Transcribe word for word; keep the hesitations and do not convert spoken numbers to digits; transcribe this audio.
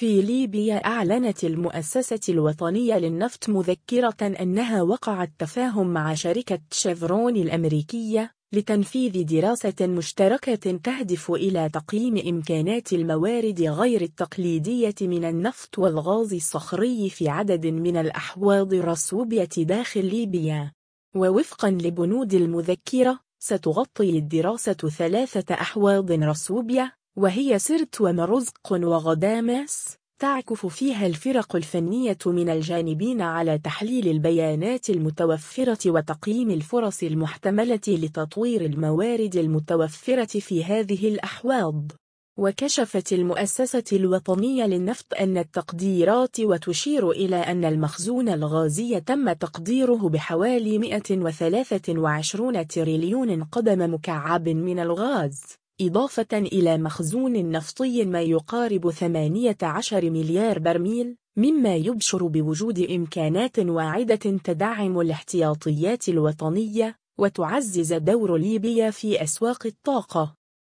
في ليبيا، أعلنت المؤسسة الوطنية للنفط مذكرة أنها وقعت تفاهم مع شركة شيفرون الأمريكية لتنفيذ دراسة مشتركة تهدف إلى تقييم إمكانات الموارد غير التقليدية من النفط والغاز الصخري في عدد من الأحواض الرسوبية داخل ليبيا. ووفقا لبنود المذكرة، ستغطي الدراسة ثلاثة أحواض رسوبية، وهي سرت ومرزق وغدامس، تعكف فيها الفرق الفنية من الجانبين على تحليل البيانات المتوفرة وتقييم الفرص المحتملة لتطوير الموارد المتوفرة في هذه الأحواض. وكشفت المؤسسة الوطنية للنفط أن التقديرات وتشير إلى أن المخزون الغازي تم تقديره بحوالي مئة وثلاثة وعشرين تريليون قدم مكعب من الغاز، إضافة إلى مخزون نفطي ما يقارب ثمانية عشر مليار برميل، مما يبشر بوجود إمكانات واعدة تدعم الاحتياطيات الوطنية وتعزز دور ليبيا في أسواق الطاقة.